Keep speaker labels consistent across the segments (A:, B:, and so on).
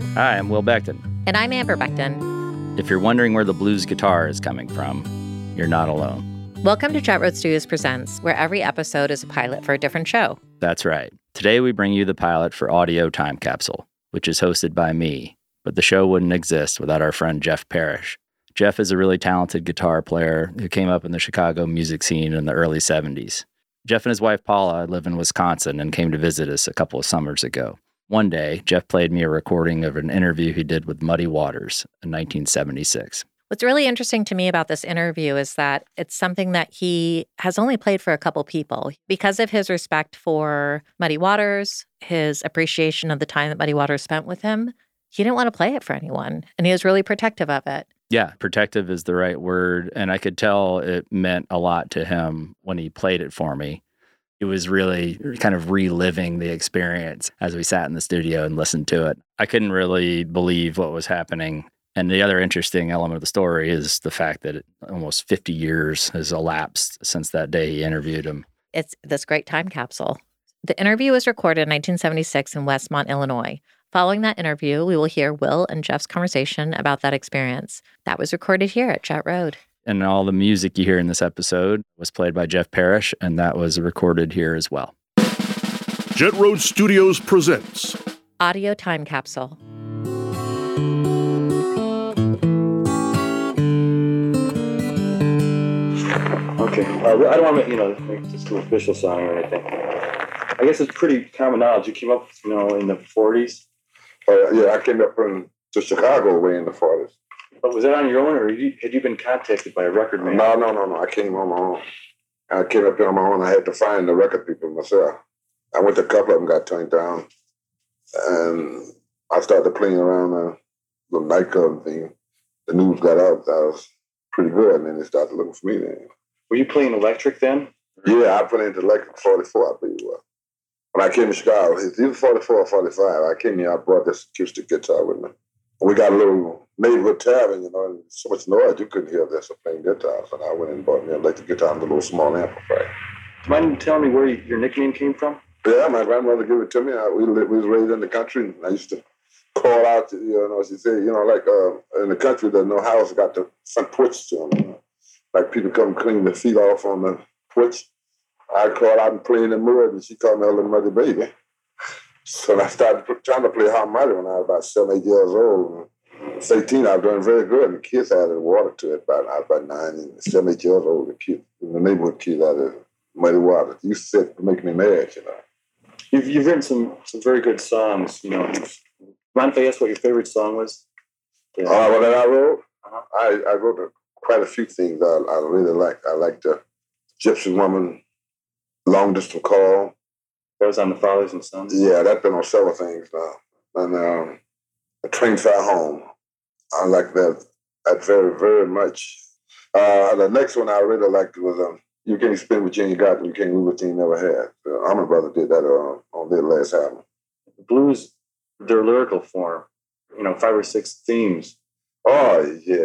A: Hi, I'm Will Beckton.
B: And I'm Amber Beckton.
A: If you're wondering where the blues guitar is coming from, you're not alone.
B: Welcome to Jet Road Studios Presents, where every episode is a pilot for a different show.
A: That's right. Today we bring you the pilot for Audio Time Capsule, which is hosted by me, but the show wouldn't exist without our friend Jeff Parrish. Jeff is a really talented guitar player who came up in the Chicago music scene in the early 70s. Jeff and his wife Paula live in Wisconsin and came to visit us a couple of summers ago. One day, Jeff played me a recording of an interview he did with Muddy Waters in 1976.
B: What's really interesting to me about this interview is that it's something that he has only played for a couple people. Because of his respect for Muddy Waters, his appreciation of the time that Muddy Waters spent with him, he didn't want to play it for anyone, and he was really protective of it.
A: Yeah, protective is the right word, and I could tell it meant a lot to him when he played it for me. It was really kind of reliving the experience as we sat in the studio and listened to it. I couldn't really believe what was happening. And the other interesting element of the story is the fact that almost 50 years has elapsed since that day he interviewed him.
B: It's this great time capsule. The interview was recorded in 1976 in Westmont, Illinois. Following that interview, we will hear Will and Jeff's conversation about that experience. That was recorded here at Jet Road.
A: And all the music you hear in this episode was played by Jeff Parrish, and that was recorded here as well.
C: Jet Road Studios presents
B: Audio Time Capsule.
D: Okay. I don't want to, make this an official song or anything. I guess it's pretty common knowledge. You came up, in the 40s?
E: Yeah, I came up to Chicago way in the 40s.
D: But was that on your own, or had you been contacted by a record man?
E: No. I came on my own. I came up here on my own. I had to find the record people myself. I went to a couple of them, got turned down. And I started playing around the nightclub thing. The news got out. I was pretty good, and then they started looking for me then.
D: Were you playing electric then?
E: Yeah, I put into electric 44, I believe it was. When I came to Chicago, it's either 44 or 45. I came here, I brought this acoustic guitar with me. We got a little neighborhood tavern, and so much noise you couldn't hear this playing guitar. So I went and bought me an electric guitar and a little small amplifier.
D: Do you mind telling me where your nickname came from?
E: Yeah, my grandmother gave it to me. We was raised in the country, and I used to call out, she said, like in the country, there's no house got the front porch to them. Like people come clean their feet off on the porch. I'd call out and play in the mud, and she called me a little muddy baby. So I started trying to play harmonica when I was about 7, 8 years old. At 18, I was doing very good, and the kids added water to it. I was about 9 and 7, 8 years old. The kids, in the neighborhood kids added muddy water. You said to make me mad,
D: You've written some very good songs, Mind if I ask what your favorite song was?
E: Yeah. What I wrote? Uh-huh. I wrote quite a few things I really liked. I liked the Gypsy Woman, Long Distance Call.
D: That was on the Fathers and Sons?
E: Yeah, that's been on several things now. And The Train Fire Home. I like that very, very much. The next one I really liked was You Can't Spend What You Ain't Got and You Can't Lose What You Ain't Never Had. Allman Brothers did that on their last album.
D: The blues, their lyrical form, 5 or 6 themes.
E: Oh, yeah,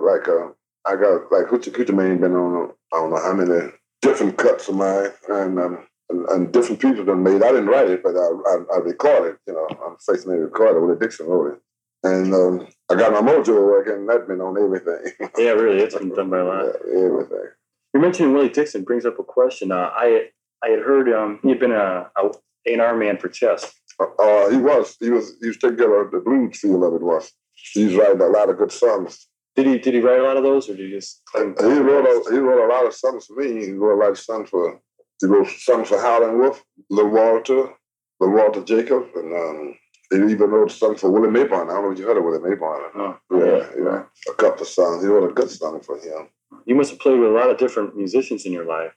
E: I got, Hoochie Coochie Man been on, I don't know how many different cuts of mine, and different people done made. I didn't write it, but I recorded, I'm facing a recorder with a Dixon wrote it. And I got my mojo working, and that's been on everything.
D: Yeah, really, it's been done by a lot.
E: Yeah, everything.
D: You're mentioning Willie Dixon brings up a question. I had heard he'd been a A&R man for Chess.
E: He was taking care of the blues feel of it was. He was writing a lot of good songs.
D: Did he write a lot of those, or did he just claim?
E: He wrote a lot of songs for me. He wrote a lot of songs for Howlin' Wolf, Little Walter Jacobs, and he even wrote songs for Willie Mayborn. I don't know if you heard of Willie Mayborn. Yeah. A couple of songs. He wrote a good song for him.
D: You must have played with a lot of different musicians in your life.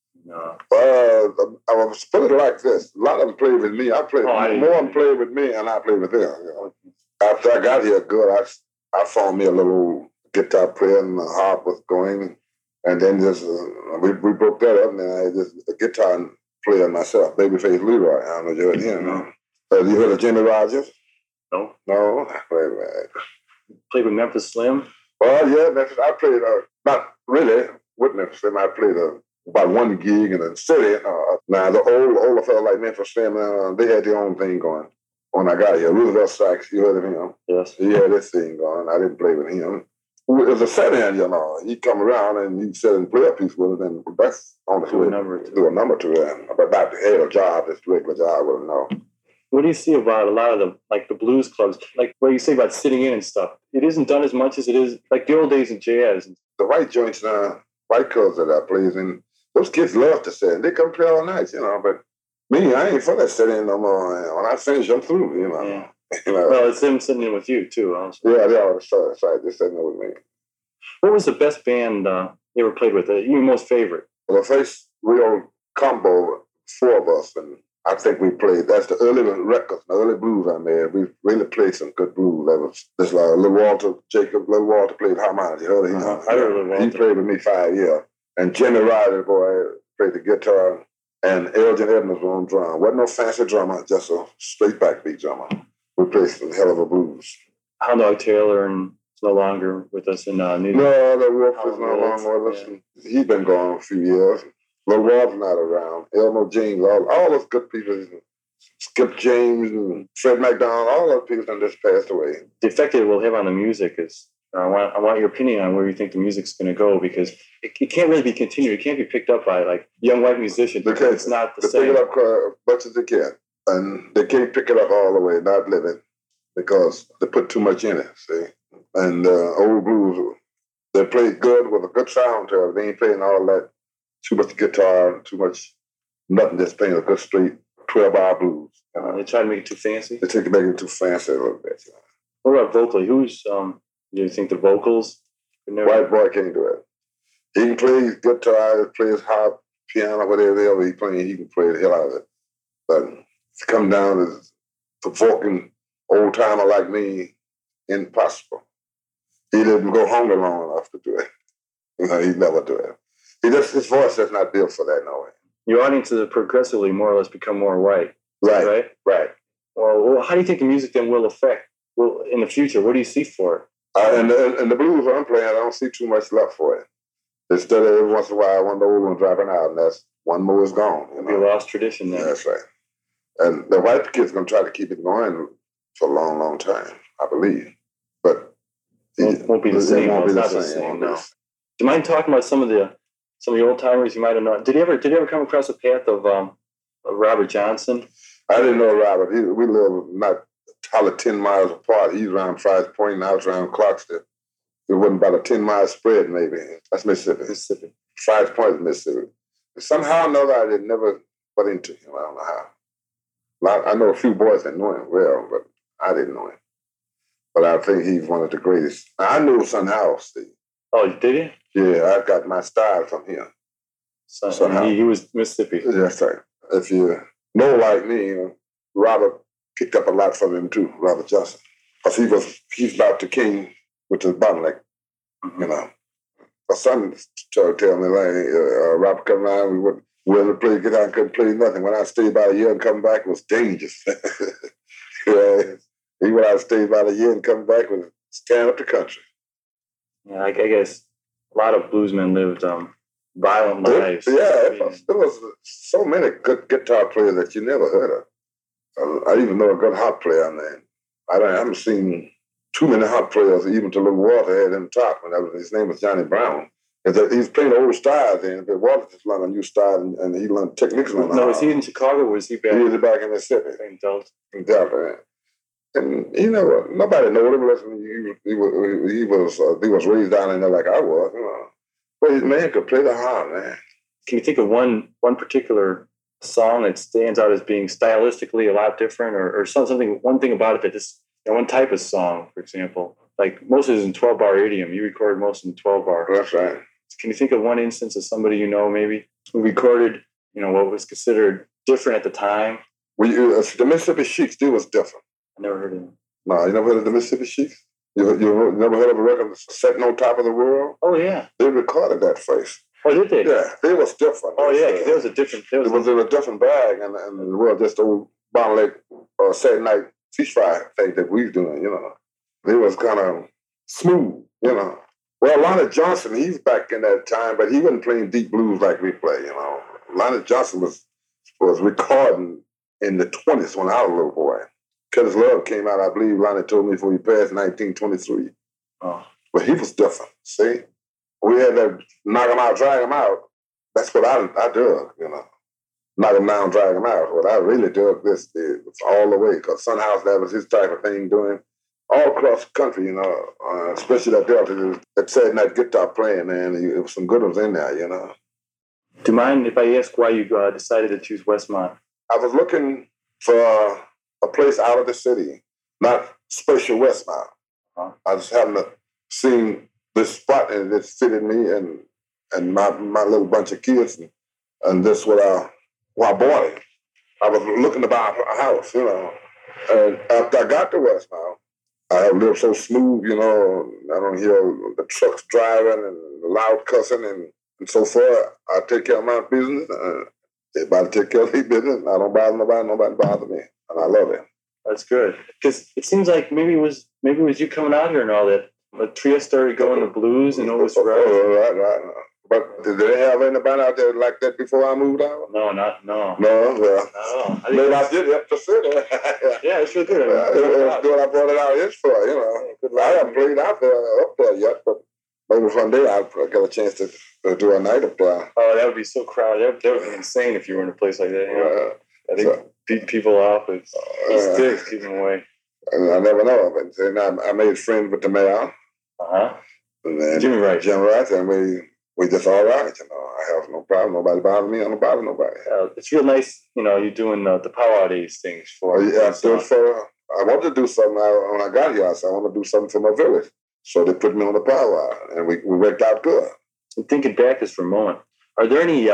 E: I was put it like this. A lot of them played with me. More of them played with me, and I played with them. After I got here, I found me a little guitar player, and the harp was going, and then we broke that up, and then I had a guitar player myself, Babyface Leroy. I don't know if you heard him. Have you heard of Jimmy Rogers?
D: No.
E: No? Wait a minute.
D: Played with Memphis Slim?
E: Well, yeah, Memphis. I played, not really with Memphis Slim. I played about one gig in the city. Now, the older fellas like Memphis Slim, they had their own thing going. when I got here. Roosevelt Sykes, you heard of him?
D: Yes.
E: He had this thing going. I didn't play with him. It was a set-in, you know. He'd come around and he'd sit and play a piece with it, and that's on the
D: Do a number
E: to it. But not the head job, this regular job, I wouldn't know.
D: What do you see about a lot of the blues clubs? Like what you say about sitting in and stuff. It isn't done as much as it is like the old days in jazz.
E: The white joints now, white clubs that I plays in, those kids love to sit in. They come play all night, you know. But me, I ain't for that sit in no more. When I finish, I'm through, you know.
D: Yeah.
E: You know?
D: Well, it's them sitting in with you too, honestly.
E: Yeah, they all side just sitting there with me.
D: What was the best band you ever played with? Your most favorite?
E: Well, the first real combo, 4 of us, and I think we played. That's the early records, the early blues I made. We really played some good blues. That was just like Little Walter, Little Walter played harmonica. You heard him?
D: I heard Little Walter.
E: He played with me 5 years. And Jimmy Riley, boy, played the guitar. And Elgin Edmonds was on drum. Wasn't no fancy drummer, just a straight backbeat drummer. We played some hell of a blues.
D: Hound Dog Taylor is no longer with us in New York.
E: No, the Wolf is no longer with us. Yeah. He's been gone a few years. Little Walter's not around. Elmo James, all those good people. Skip James and Fred McDonald, all those people that just passed away.
D: The effect it will have on the music is, I want your opinion on where you think the music's going to go, because it can't really be continued. It can't be picked up by like young white musicians. Because it's not the same.
E: They pick it up as much as they can. And they can't pick it up all the way, not living, because they put too much in it, see. And old blues, they play good with a good sound to it. They ain't playing all that, too much guitar, too much, nothing, just playing a good straight 12-hour blues.
D: They try to make it too fancy?
E: They try to make it too fancy a little bit. You know.
D: What about vocally? Do you think the vocals?
E: White boy can't do it. He can play guitar, plays harp, piano, whatever he's playing, he can play the hell out of it. But to come down as provoking old-timer like me, impossible. He didn't go hungry long enough to do it. You know, he'd never do it. His voice is not built for that, no way.
D: Your audiences have progressively more or less become more white.
E: Right.
D: Well, how do you think the music then will affect in the future? What do you see for it?
E: And the blues I'm playing, I don't see too much left for it. Instead of every once in a while, one of the old ones dropping out, and that's one more is gone.
D: It'll be a lost tradition then.
E: That's right. And the white kids going to try to keep it going for a long, long time, I believe. But
D: it won't be the same. It won't be the same. No. Do you mind talking about some of the old timers you might have known? Did you ever come across the path of Robert Johnson?
E: I didn't know Robert. We live not probably 10 miles apart. He's around Price Point, and I was around Clarksville. It wasn't about a 10-mile spread, maybe. That's Mississippi. Price Point is Mississippi. Somehow or another, I did never got into him. I don't know how. I know a few boys that know him well, but I didn't know him. But I think he's one of the greatest. I knew Son House, Steve.
D: Oh, did you?
E: Yeah, I got my style from him.
D: He was Mississippi.
E: That's right. If you know like me, Robert picked up a lot from him too, Robert Johnson. Because he's about the king with his bottleneck, you know. My son tried to tell me, like, Robert come around, we wouldn't willing to play guitar, couldn't play nothing. When I stayed about a year and come back, it was dangerous. He went out and stayed about a year and come back with stand up the country.
D: Yeah, I guess a lot of bluesmen lived violent lives.
E: There was so many good guitar players that you never heard of. I even know a good harp player, man. I haven't seen too many harp players, even to Little Walter had him top. His name was Johnny Brown. He's playing old styles then, but Walter just learned a new style and he learned techniques on
D: No, was he in Chicago or was he back?
E: He was back in Mississippi.
D: In Delta.
E: In Delta, and you know, nobody knowed him. He was raised down in there like I was, you know. But his man could play the harp, man.
D: Can you think of one particular song that stands out as being stylistically a lot different, or something? One thing about it that just one type of song, for example, like most of it is in 12-bar idiom. You recorded most in 12-bar.
E: That's right.
D: Can you think of one instance of somebody you know maybe who recorded, what was considered different at the time?
E: The Mississippi Sheiks, they was different.
D: I never heard of them.
E: No, you never heard of the Mississippi Sheiks? You never heard of a record Setting on Top of the World?
D: Oh, yeah.
E: They recorded that face.
D: Oh, did they?
E: Yeah, they was different.
D: Oh, yeah, because there was a different...
E: It was in a different bag, and the world just old Bond Lake Saturday night fish fry thing that we was doing, It was kind of smooth, Well, Lonnie Johnson, he's back in that time, but he wasn't playing deep blues like we play, Lonnie Johnson was recording in the 20s when I was a little boy. Cause Love came out, I believe Lonnie told me before he passed in 1923.
D: Oh.
E: But he was different, see? We had to knock him out, drag him out. That's what I dug, you know. Knock him down, drag him out. What I really dug this all the way, because Son House, that was his type of thing doing all across the country, you know, especially that Delta, that Saturday night guitar playing, man. It was some good ones in there, you know.
D: Do you mind if I ask why you decided to choose Westmont?
E: I was looking for a place out of the city, not special Westmont.
D: Uh-huh.
E: I just happened to see this spot and it fitted me and my little bunch of kids, and this what I bought it. I was looking to buy a house, you know. And after I got to Westmont, I have lived so smooth, you know. I don't hear the trucks driving and the loud cussing and so forth. I take care of my business. Everybody take care of their business. I don't bother nobody bother me. And I love it.
D: That's good. Because it seems like maybe it was you coming out here and all that. But Trio started going to blues and always rock.
E: Right. But did they have anybody out there like that before I moved out?
D: No.
E: No, well.
D: No.
E: Maybe I did have to sit there.
D: Yeah, it's real good.
E: That's what I brought it out here for, you know. I haven't played out there up there yet, but maybe one day I'll get a chance to do a night up there.
D: Oh, that would be so crowded. That would be insane if you were in a place like that. You know? I think beat people off with sticks, keep them away.
E: And I never know of it. And I made friends with the mayor.
D: Uh-huh.
E: And then
D: Jimmy Wright.
E: Jim Wright, and we just all right, you know. I have no problem. Nobody bothers me. I don't bother nobody.
D: It's real nice, you know, you're doing the Power Days things for.
E: I want to do something. When I got here, I said I want to do something for my village. So they put me on the Power, and we worked out good.
D: And thinking back just for a moment, are there any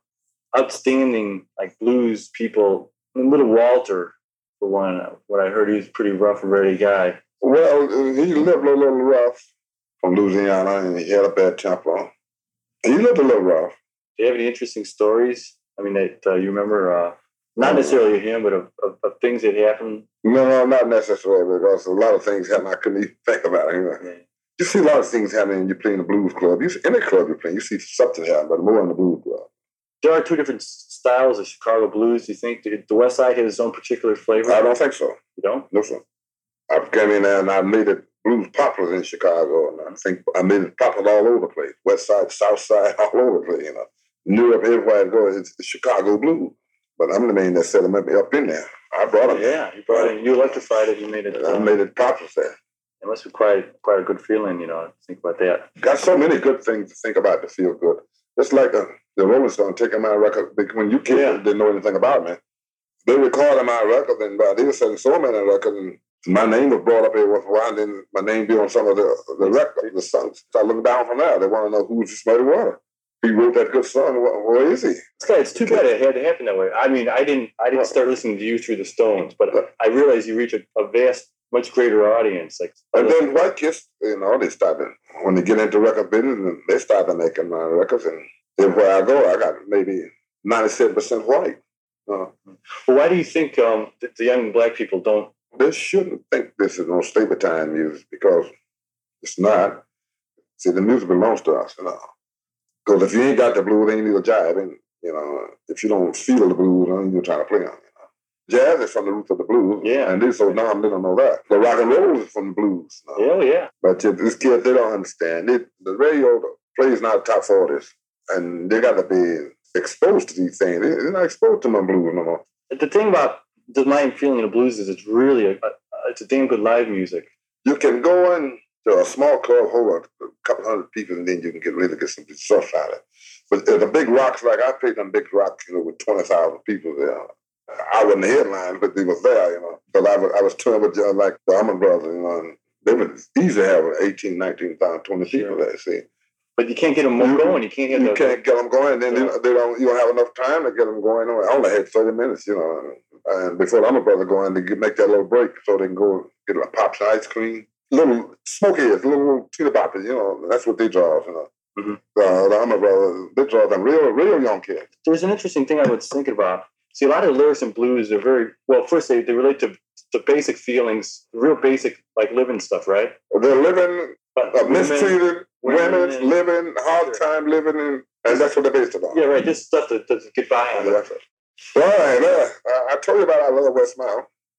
D: outstanding like blues people? Little Walter, for one, what I heard, he was a pretty rough and ready guy.
E: Well, he lived a little rough from Louisiana, and he had a bad temper. He lived a little rough.
D: Do you have any interesting stories? I mean, that you remember, not necessarily him, but of things that happened?
E: No, not necessarily, because a lot of things happen I couldn't even think about. You know? Yeah. You see a lot of things happening when you play in the blues club. Any club you play, you see something happen, but more in the blues club.
D: There are two different styles of Chicago blues. Do you think the West Side has its own particular flavor?
E: I don't think so.
D: You don't?
E: No, sir. I came in there and I made it blues popular in Chicago, and I think I made it popular all over the place. West Side, South Side, all over the place, you know. New York, everywhere I go, it's Chicago blues. But I'm the man that set them up in there. I brought it.
D: Yeah, you brought it. You electrified it. You made it.
E: I made it popular there.
D: It must be quite a good feeling, you know, to think about that.
E: Got so many good things to think about to feel good. It's like the Rolling Stones taking my record. When you kids didn't know anything about me, they recorded my record, and they were selling so many records, and my name was brought up here with one, then my name be on some of the records, the songs. So I look down from there. They want to know who this buddy was. He wrote that good song. Where is he?
D: It's too bad it had to happen that way. I mean, I didn't start listening to you through the Stones, but I realized you reach a vast, much greater audience.
E: And then White Kiss, you know, they started, when they get into record business, they started making my records. And everywhere I go, I got maybe 97% white.
D: Well, why do you think the young black people don't?
E: They shouldn't think this is no stable time music, because it's not. See, the music belongs to us, you know. Because if you ain't got the blues, ain't need a jive. And, you know, if you don't feel the blues, you're trying to play on it. Jazz is from the roots of the blues.
D: Yeah.
E: And they so dumb, they don't know that. The rock and roll is from the blues.
D: You know? Yeah.
E: But this kid, they don't understand. The radio plays not top 40s. And they got to be exposed to these things. They're not exposed to my blues no more.
D: The thing about the my feeling of blues is it's really it's a damn good live music.
E: You can go into a small club, hold a couple hundred people, and then you can really get some stuff out of it. But the big rocks, like I played them big rocks, you know, with 20,000 people there. I wasn't the headline, but they was there, you know. Because I was touring with like the Allman Brothers, you know, and they would easily have 18, 19,000, 20 people there, see.
D: But you can't get them going. You can't
E: get them going. And then you don't have enough time to get them going. I only had 30 minutes, you know. And before the Allman Brothers go in, they make that little break so they can go get a pops and ice cream. Little smokeheads, little teeter boppers, you know. That's what they draw, you know. Mm-hmm. The Allman Brothers, they draw them real young kids.
D: There's an interesting thing I was thinking about. See, a lot of the lyrics in blues are very, well, first they relate to basic feelings, real basic, like living stuff, right?
E: They're living, mistreated women living, hard time living, and that's what they're based on.
D: Yeah, right, just stuff to get by on.
E: That's it. Right, I told you about I love Westmount.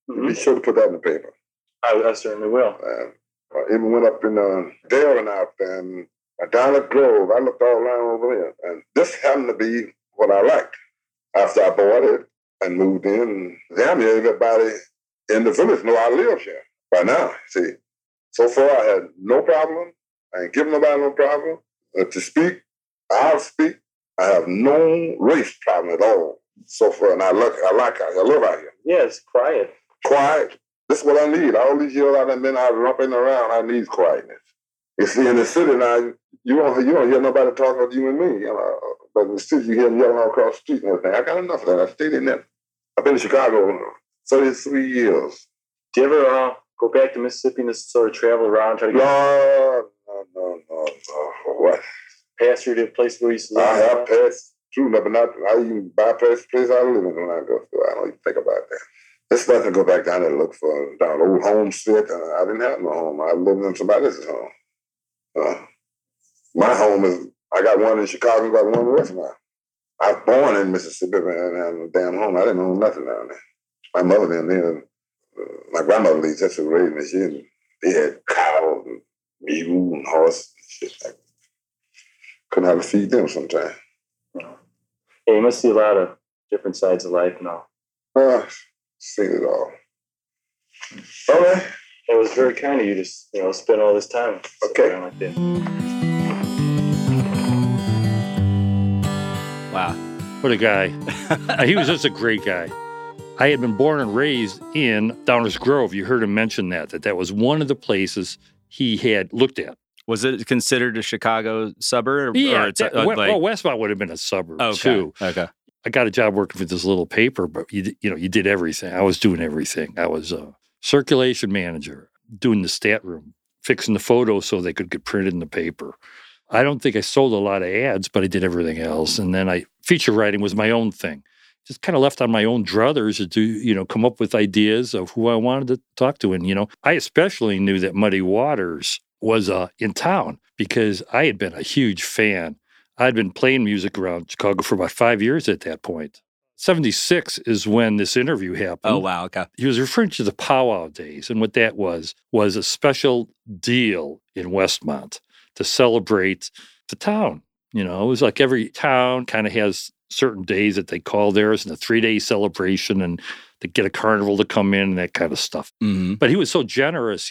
E: Be sure to put that in the paper.
D: I certainly will.
E: I even went up in Darien out there and down at Grove. I looked all around over there. And this happened to be what I liked. After I bought it and moved in, damn near everybody in the village know I live here by now. See, so far I had no problem. I ain't giving nobody no problem. To speak, I'll speak. I have no race problem at all so far. And I live out here.
D: Yeah, it's quiet.
E: Quiet. This is what I need. All these years I've been out rumping around, I need quietness. You see, in the city now, you don't hear nobody talking to you and me. But in the city, you hear them yelling all across the street and everything. I got enough of that. I stayed in there. I've been in Chicago 33 years.
D: Do you ever go back to Mississippi and just sort of travel around, try to get...
E: No. What?
D: Pass through the place where you used to live?
E: I have passed through, but I even bypass the place I live in when I go through. I don't even think about that. It's nothing to go back down there and look for down old homestead. I didn't have no home. I lived in somebody else's home. My home is, I got one in Chicago, got one in Westmont. I was born in Mississippi and had a damn home. I didn't own nothing down there. My mother and then, my grandmother leaves, that's who raised me. And they had cows and mule and horse and shit like that. Couldn't hardly feed them sometimes.
D: Yeah, you must see a lot of different sides of life now.
E: Seen it all. All right.
D: It was very kind of you to spend all this time.
E: Okay.
D: Like that.
F: Wow. What a guy. He was just a great guy. I had been born and raised in Downers Grove. You heard him mention that was one of the places he had looked at.
A: Was it considered a Chicago suburb?
F: Yeah.
A: Or
F: Westmont would have been a suburb,
A: okay.
F: too.
A: Okay.
F: I got a job working for this little paper, but you did everything. I was doing everything. I was a circulation manager, doing the stat room, fixing the photos so they could get printed in the paper. I don't think I sold a lot of ads, but I did everything else. And then feature writing was my own thing. Just kind of left on my own druthers to come up with ideas of who I wanted to talk to. And, I especially knew that Muddy Waters was in town because I had been a huge fan. I'd been playing music around Chicago for about 5 years at that point. 76 is when this interview happened.
A: Oh, wow. Okay.
F: He was referring to the powwow days. And what that was a special deal in Westmont to celebrate the town. It was like every town kind of has certain days that they call theirs and a 3-day celebration and to get a carnival to come in and that kind of stuff.
A: Mm-hmm.
F: But he was so generous,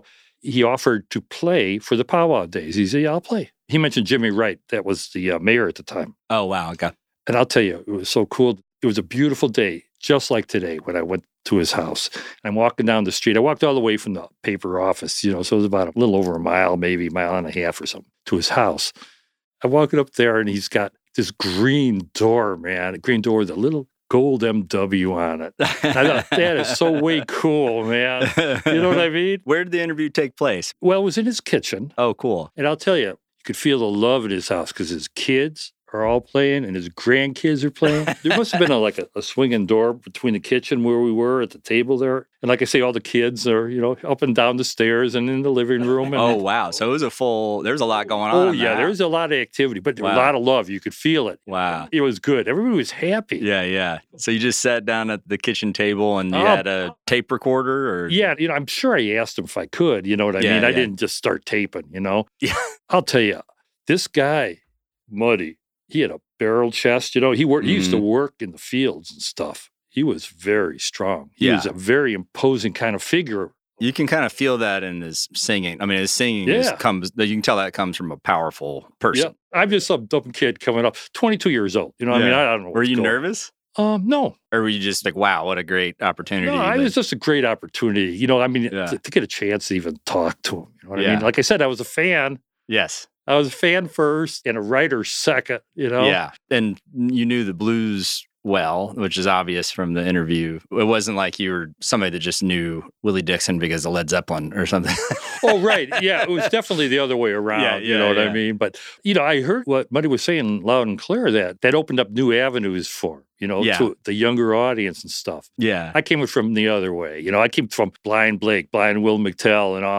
F: he offered to play for the powwow days. He said, yeah, I'll play. He mentioned Jimmy Wright. That was the mayor at the time.
A: Oh, wow. Okay.
F: And I'll tell you, it was so cool. It was a beautiful day, just like today when I went to his house. I'm walking down the street. I walked all the way from the paper office, so it was about a little over a mile, maybe a mile and a half or something, to his house. I'm walking up there, and he's got this green door, man, a green door with a little gold MW on it. I thought, that is so way cool, man. You know what I mean?
A: Where did the interview take place?
F: Well, it was in his kitchen.
A: Oh, cool.
F: And I'll tell you could feel the love in his house because his kids are all playing and his grandkids are playing. There must have been a swinging door between the kitchen where we were at the table there. And like I say, all the kids are, up and down the stairs and in the living room. And
A: wow. So it was there's a lot going on.
F: Oh, yeah. There was a lot of activity, but there was a lot of love. You could feel it.
A: Wow.
F: It was good. Everybody was happy.
A: Yeah. So you just sat down at the kitchen table and you had a tape recorder? Or?
F: Yeah. I'm sure I asked him if I could. You know what I mean? I didn't just start taping,
A: Yeah.
F: I'll tell you, this guy, Muddy, he had a barrel chest. He used to work in the fields and stuff. He was very strong. He was a very imposing kind of figure.
A: You can kind of feel that in his singing. I mean, his singing you can tell that comes from a powerful person.
F: Yeah. I'm just some dumb kid coming up, 22 years old. I mean, I don't know.
A: Were you nervous?
F: No.
A: Or were you just like, wow, what a great opportunity?
F: No, it was just a great opportunity. To get a chance to even talk to him. You know what I mean? Like I said, I was a fan.
A: Yes.
F: I was a fan first and a writer second,
A: Yeah. And you knew the blues well, which is obvious from the interview. It wasn't like you were somebody that just knew Willie Dixon because of Led Zeppelin or something.
F: Oh, right. Yeah. It was definitely the other way around. You know what I mean? But, I heard what Muddy was saying loud and clear that opened up new avenues for to the younger audience and stuff.
A: Yeah.
F: I came from the other way. I came from Blind Blake, Blind Will McTell, and all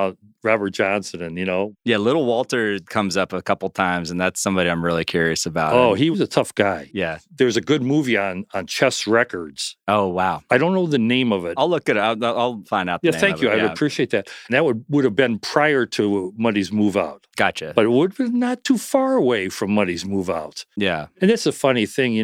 F: Robert Johnson, and
A: Yeah, Little Walter comes up a couple times, and that's somebody I'm really curious about.
F: Oh, he was a tough guy.
A: Yeah.
F: There's a good movie on Chess Records.
A: Oh, wow.
F: I don't know the name of it.
A: I'll look it up. I'll find out the name
F: Thank
A: of
F: you.
A: it.
F: I would appreciate that. And that would have been prior to Muddy's move out.
A: Gotcha.
F: But it would have been not too far away from Muddy's move out.
A: Yeah.
F: And that's a funny thing,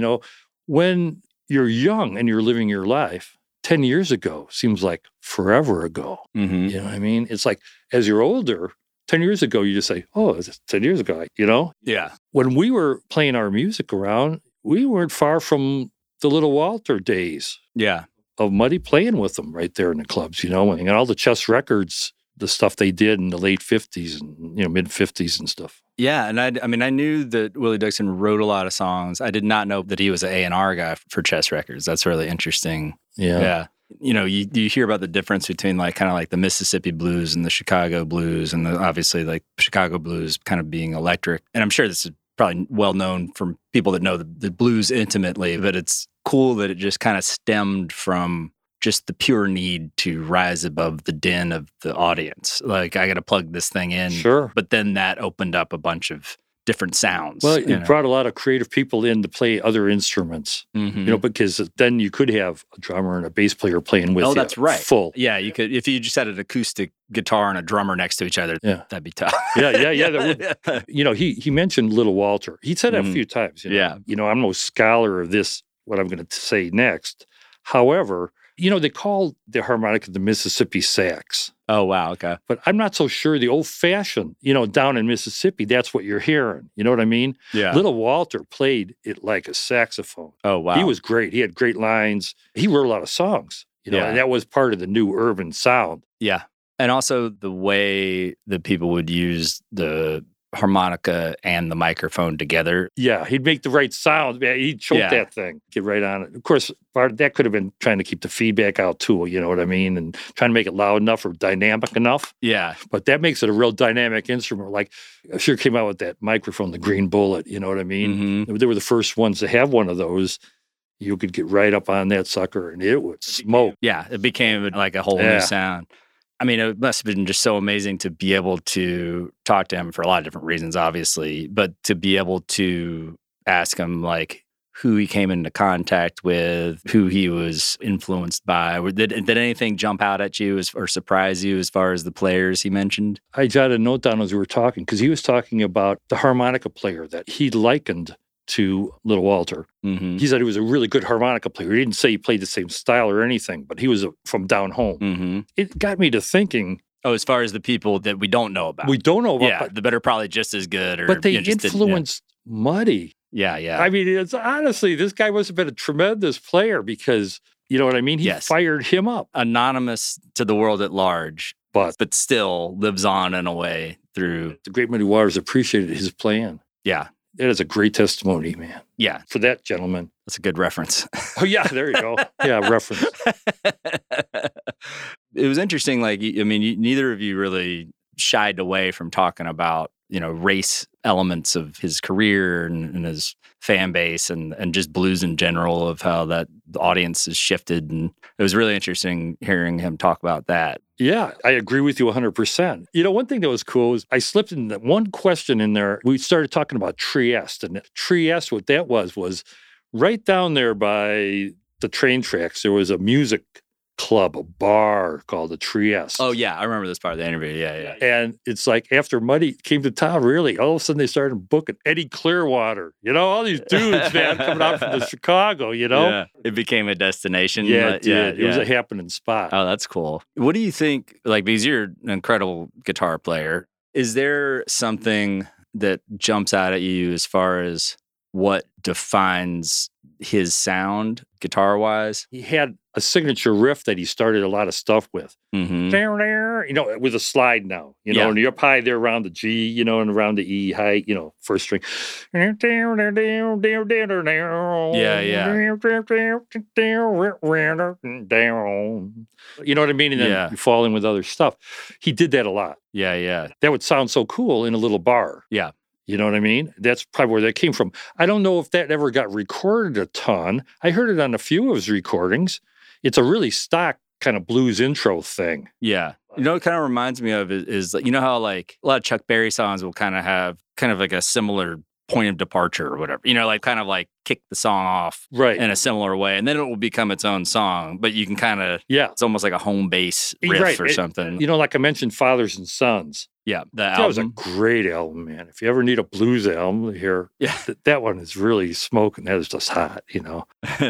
F: when you're young and you're living your life, 10 years ago seems like forever ago.
A: Mm-hmm.
F: You know what I mean? It's like as you're older, 10 years ago, you just say, oh, it's 10 years ago,
A: Yeah.
F: When we were playing our music around, we weren't far from the Little Walter days.
A: Yeah.
F: Of Muddy playing with them right there in the clubs, and all the Chess Records, the stuff they did in the late 50s and, mid 50s and stuff.
A: Yeah, and I knew that Willie Dixon wrote a lot of songs. I did not know that he was an A&R guy for Chess Records. That's really interesting.
F: Yeah.
A: You hear about the difference between kind of the Mississippi blues and the Chicago blues, and obviously Chicago blues kind of being electric. And I'm sure this is probably well known from people that know the blues intimately, but it's cool that it just kind of stemmed from just the pure need to rise above the din of the audience. I got to plug this thing in.
F: Sure.
A: But then that opened up a bunch of different sounds.
F: Well, it brought a lot of creative people in to play other instruments,
A: Mm-hmm.
F: Because then you could have a drummer and a bass player playing with you.
A: Oh, that's right.
F: Full.
A: Yeah, you could, if you just had an acoustic guitar and a drummer next to each other, that'd be tough.
F: Yeah. That would, he mentioned Little Walter. He said that a few times.
A: Yeah.
F: I'm no scholar of this, what I'm going to say next. However, they call the harmonica the Mississippi sax.
A: Oh, wow. Okay.
F: But I'm not so sure the old-fashioned, down in Mississippi, that's what you're hearing. You know what I mean?
A: Yeah.
F: Little Walter played it like a saxophone.
A: Oh, wow.
F: He was great. He had great lines. He wrote a lot of songs, and that was part of the new urban sound.
A: Yeah. And also the way that people would use the harmonica and the microphone together.
F: Yeah, he'd make the right sound. He'd choke that thing, get right on it. Of course, that could have been trying to keep the feedback out too, you know what I mean? And trying to make it loud enough or dynamic enough.
A: Yeah.
F: But that makes it a real dynamic instrument. I sure came out with that microphone, the Green Bullet, you know what I mean?
A: Mm-hmm.
F: They were the first ones to have one of those. You could get right up on that sucker and it would smoke.
A: Yeah, it became like a whole new sound. I mean, it must have been just so amazing to be able to talk to him for a lot of different reasons, obviously, but to be able to ask him who he came into contact with, who he was influenced by. Did anything jump out at you or surprise you as far as the players he mentioned?
F: I jotted a note down as we were talking because he was talking about the harmonica player that he likened to Little Walter.
A: Mm-hmm.
F: He said he was a really good harmonica player. He didn't say he played the same style or anything, but he was from down home.
A: Mm-hmm.
F: It got me to thinking.
A: Oh, as far as the people that we don't know about.
F: We don't know about.
A: Yeah, that are probably just as good.
F: But they influenced Muddy.
A: Yeah.
F: I mean, it's honestly, this guy must have been a tremendous player because, you know what I mean? He fired him up.
A: Anonymous to the world at large, but still lives on in a way through.
F: The great Muddy Waters appreciated his playing.
A: Yeah.
F: That is a great testimony, man.
A: Yeah.
F: For that gentleman.
A: That's a good reference.
F: Oh, yeah, there you go. Yeah, reference.
A: It was interesting. Neither of you really shied away from talking about, race elements of his career and his fan base and just blues in general, of how that the audience has shifted. And it was really interesting hearing him talk about that.
F: Yeah, I agree with you 100%. One thing that was cool is I slipped in that one question in there. We started talking about Trieste. And Trieste, what that was right down there by the train tracks, there was a music club, a bar called the Trieste.
A: Oh, yeah. I remember this part of the interview. Yeah.
F: And it's after Muddy came to town, really, all of a sudden they started booking Eddie Clearwater. All these dudes, man, coming out from Chicago, Yeah.
A: It became a destination.
F: Yeah, it did. It was a happening spot.
A: Oh, that's cool. What do you think, because you're an incredible guitar player, is there something that jumps out at you as far as what defines his sound guitar-wise?
F: He had a signature riff that he started a lot of stuff with.
A: Mm-hmm.
F: With a slide now, and you're up high there around the G, and around the E high, first string.
A: Yeah.
F: You know what I mean? And then you fall in with other stuff. He did that a lot.
A: Yeah.
F: That would sound so cool in a little bar.
A: Yeah.
F: You know what I mean? That's probably where that came from. I don't know if that ever got recorded a ton. I heard it on a few of his recordings. It's a really stock kind of blues intro thing.
A: Yeah. You know, what it kind of reminds me of is you know how like a lot of Chuck Berry songs will kind of have kind of like a similar point of departure or whatever, you know, like kind of like kick the song off in a similar way. And then it will become its own song, but you can kind of, it's almost like a home base riff or something.
F: You know, like I mentioned, Fathers and Sons.
A: Yeah.
F: That was a great album, man. If you ever need a blues album, that one is really smoking. That is just hot, you know.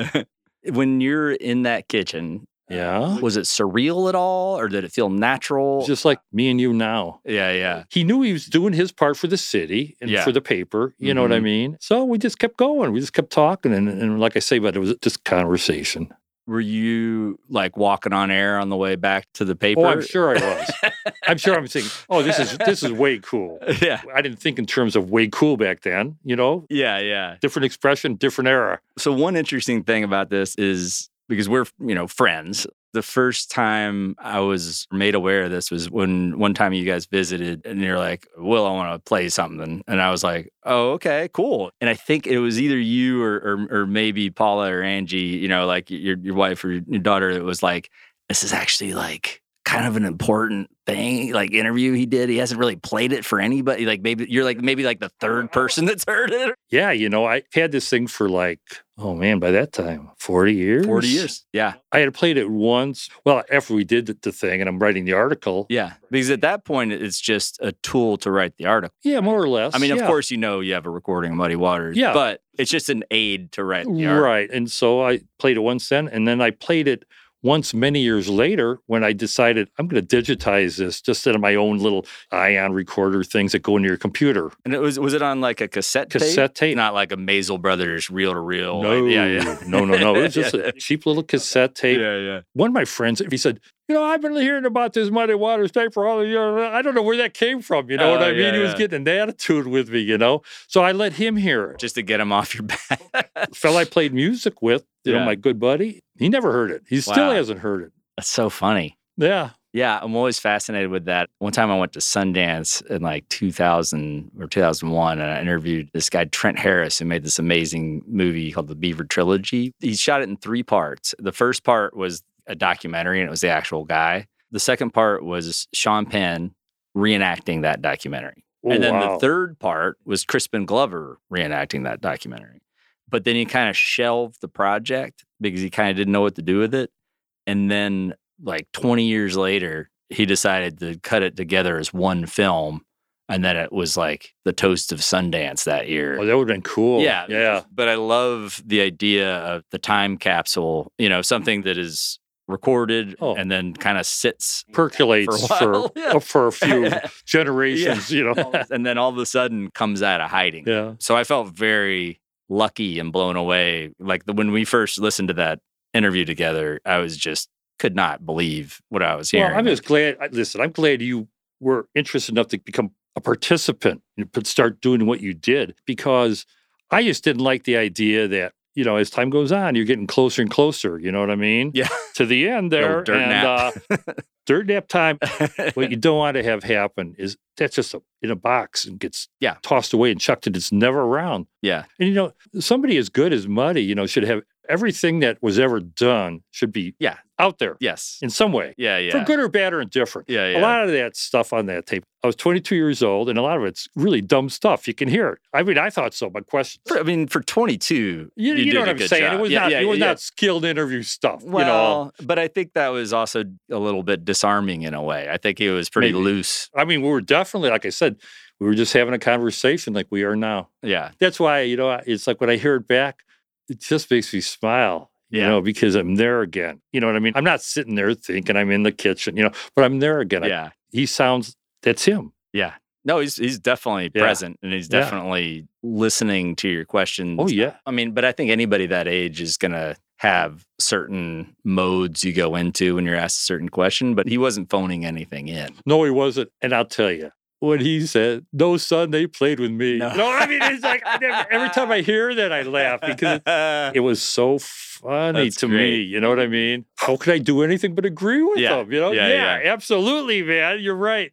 A: When you're in that kitchen, was it surreal at all, or did it feel natural?
F: Just like me and you now.
A: Yeah.
F: He knew he was doing his part for the city and for the paper. You know what I mean? So we just kept going. We just kept talking. And like I say, but it was just conversation.
A: Were you like walking on air on the way back to the paper?
F: Oh, I'm sure I was. I'm sure I'm thinking, oh, this is way cool.
A: Yeah.
F: I didn't think in terms of way cool back then, you know?
A: Yeah.
F: Different expression, different era.
A: So one interesting thing about this is, because we're, you know, friends, the first time I was made aware of this was when one time you guys visited and you're like, Will, I want to play something. And I was like, oh, okay, cool. And I think it was either you or maybe Paula or Angie, you know, like your wife or your daughter, that was like, this is actually like kind of an important thing, like interview he did. He hasn't really played it for anybody. Like maybe you're like the third person that's heard it.
F: Yeah, you know, I had this thing for like, oh man, by that time, 40 years?
A: 40 years, yeah.
F: I had played it once, well, after we did the thing and I'm writing the article.
A: Yeah, because at that point, it's just a tool to write the article.
F: Yeah, more or less.
A: I mean, of course, you know you have a recording of Muddy Waters, but it's just an aid to write the article.
F: Right, and so I played it once then, and then I played it once many years later when I decided I'm going to digitize this just in my own little ion recorder things that go into your computer.
A: And was it on like a cassette tape? Not like a Maisel Brothers reel-to-reel.
F: No,
A: like,
F: no. It was just a cheap little cassette tape.
A: Yeah.
F: One of my friends, he said, you know, I've been hearing about this Muddy Waters tape for all the years. I don't know where that came from. You know what I mean? He was getting an attitude with me, you know? So I let him hear it.
A: Just to get him off your back.
F: The fella I played music with, you know, my good buddy, he never heard it. He still hasn't heard it.
A: That's so funny.
F: Yeah.
A: Yeah, I'm always fascinated with that. One time I went to Sundance in like 2000 or 2001, and I interviewed this guy, Trent Harris, who made this amazing movie called The Beaver Trilogy. He shot it in 3 parts. The first part was a documentary, and it was the actual guy. The second part was Sean Penn reenacting that documentary.
F: Oh,
A: and then the third part was Crispin Glover reenacting that documentary. But then he kind of shelved the project because he kind of didn't know what to do with it. And then like 20 years later, he decided to cut it together as one film. And then it was like the toast of Sundance that year.
F: Oh, that would have been cool.
A: Yeah. But I love the idea of the time capsule, you know, something that is recorded and then kind of
F: percolates for a few generations, you know.
A: And then all of a sudden comes out of hiding.
F: Yeah.
A: So I felt very lucky and blown away. Like when we first listened to that interview together, I was just could not believe what I was hearing.
F: Well, I'm just glad. Listen, I'm glad you were interested enough to become a participant and start doing what you did, because I just didn't like the idea that, you know, as time goes on, you're getting closer and closer. You know what I mean?
A: Yeah.
F: To the end there.
A: Dirt nap.
F: Dirt nap time. What you don't want to have happen is that's just in a box and gets tossed away and chucked, and it's never around.
A: Yeah.
F: And, you know, somebody as good as Muddy, you know, should have everything that was ever done should be out there.
A: Yes.
F: In some way.
A: Yeah.
F: For good or bad or indifferent.
A: Yeah.
F: A lot of that stuff on that tape. I was 22 years old, and a lot of it's really dumb stuff. You can hear it. I mean, I thought so, but questions.
A: For 22,
F: you know what I'm saying?
A: Job.
F: It was not skilled interview stuff.
A: Well,
F: you know?
A: But I think that was also a little bit disarming in a way. I think it was pretty loose.
F: I mean, we were definitely, like I said, we were just having a conversation like we are now.
A: Yeah.
F: That's why, you know, it's like when I hear it back, it just makes me smile. You know, because I'm there again. You know what I mean? I'm not sitting there thinking I'm in the kitchen, you know, but I'm there again.
A: Yeah.
F: He sounds, that's him.
A: Yeah. No, he's definitely present, and he's definitely listening to your questions.
F: Oh, yeah.
A: I mean, but I think anybody that age is going to have certain modes you go into when you're asked a certain question, but he wasn't phoning anything in.
F: No, he wasn't. And I'll tell you, when he said, "No, son, they played with me." No, I mean, it's like every time I hear that, I laugh because it was so funny to me. You know what I mean? How could I do anything but agree with him? You know? Yeah, absolutely, man. You're right.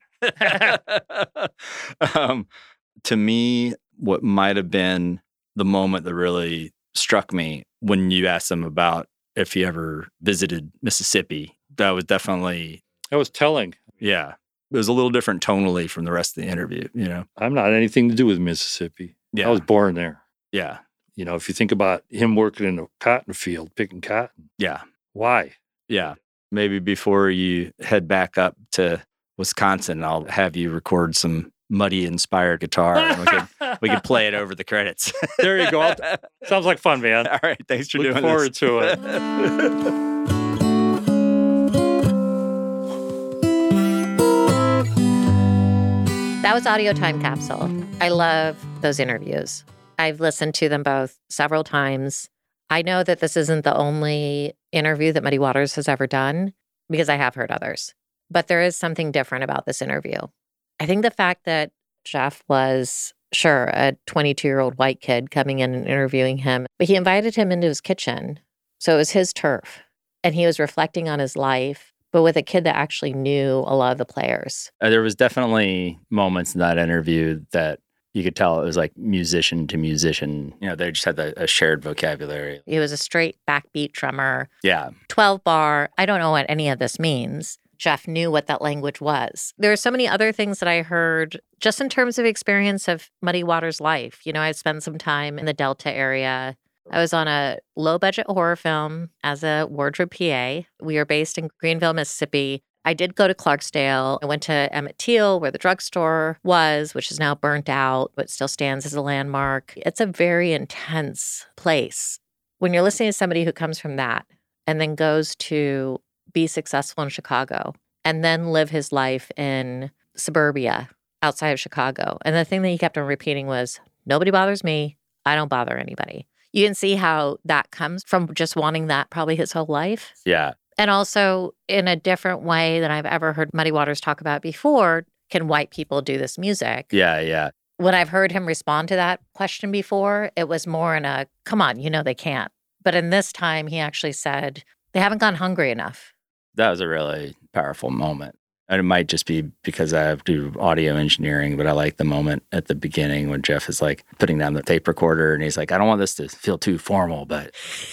A: To me, what might have been the moment that really struck me when you asked him about if he ever visited Mississippi, that was definitely,
F: That was telling.
A: yeah. It was a little different tonally from the rest of the interview,
F: I'm not anything to do with Mississippi.
A: Yeah.
F: I was born there.
A: Yeah.
F: If you think about him working in a cotton field, picking cotton,
A: Yeah.
F: why?
A: Yeah. Maybe before you head back up to Wisconsin, I'll have you record some Muddy-inspired guitar, and we could play it over the credits.
F: There you go. Sounds like fun, man.
A: All right. Thanks for
F: Look
A: doing
F: forward
A: this.
F: to it.
B: That was Audio Time Capsule. I love those interviews. I've listened to them both several times. I know that this isn't the only interview that Muddy Waters has ever done, because I have heard others. But there is something different about this interview. I think the fact that Jeff was, sure, a 22-year-old white kid coming in and interviewing him, but he invited him into his kitchen. So it was his turf. And he was reflecting on his life, but with a kid that actually knew a lot of the players.
A: There was definitely moments in that interview that you could tell it was like musician to musician. They just had a shared vocabulary.
B: He was a straight backbeat drummer,
A: Yeah.
B: 12 bar. I don't know what any of this means. Jeff knew what that language was. There are so many other things that I heard just in terms of experience of Muddy Waters' life. I spent some time in the Delta area. I was on a low-budget horror film as a wardrobe PA. We are based in Greenville, Mississippi. I did go to Clarksdale. I went to Emmett Till, where the drugstore was, which is now burnt out, but still stands as a landmark. It's a very intense place. When you're listening to somebody who comes from that and then goes to be successful in Chicago and then live his life in suburbia outside of Chicago. And the thing that he kept on repeating was, nobody bothers me. I don't bother anybody. You can see how that comes from just wanting that probably his whole life.
A: Yeah.
B: And also in a different way than I've ever heard Muddy Waters talk about before, can white people do this music?
A: Yeah. Yeah.
B: When I've heard him respond to that question before, it was more in a, come on, they can't. But in this time, he actually said, they haven't gone hungry enough.
A: That was a really powerful moment. And it might just be because I do audio engineering, but I like the moment at the beginning when Jeff is like putting down the tape recorder and he's like, I don't want this to feel too formal, but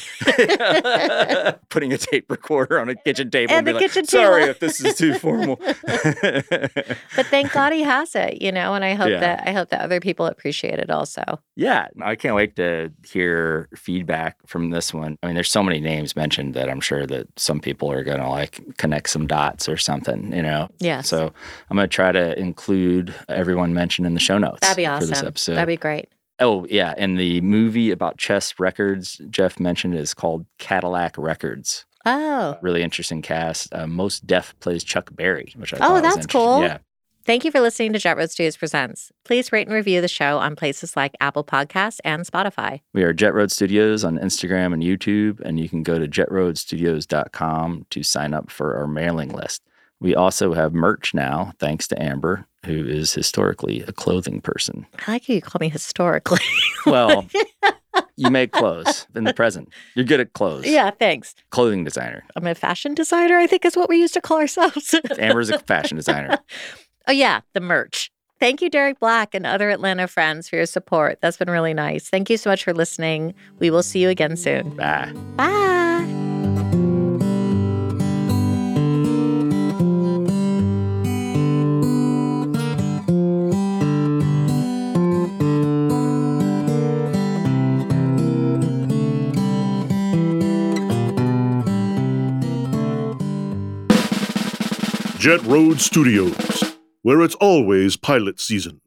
A: putting a tape recorder on a kitchen table and be like, sorry if this is too formal.
B: But thank God he has it, and I hope that other people appreciate it also.
A: Yeah, I can't wait to hear feedback from this one. I mean, there's so many names mentioned that I'm sure that some people are going to like connect some dots or something,
B: Yes.
A: So I'm going to try to include everyone mentioned in the show notes.
B: That'd be awesome.
A: For this episode.
B: That'd be great.
A: Oh, yeah. And the movie about Chess Records Jeff mentioned is called Cadillac Records.
B: Oh.
A: Really interesting cast. Most Def plays Chuck Berry, which I thought was
B: that's
A: interesting.
B: cool.
A: Yeah.
B: Thank you for listening to Jet Road Studios Presents. Please rate and review the show on places like Apple Podcasts and Spotify.
A: We are Jet Road Studios on Instagram and YouTube, and you can go to jetroadstudios.com to sign up for our mailing list. We also have merch now, thanks to Amber, who is historically a clothing person.
B: I like how you call me historically.
A: Well, you make clothes in the present. You're good at clothes.
B: Yeah, thanks.
A: Clothing designer.
B: I'm a fashion designer, I think is what we used to call ourselves.
A: Amber's a fashion designer.
B: Oh, yeah, the merch. Thank you, Derek Black and other Atlanta friends for your support. That's been really nice. Thank you so much for listening. We will see you again soon.
A: Bye.
B: Bye.
C: Jet Road Studios, where it's always pilot season.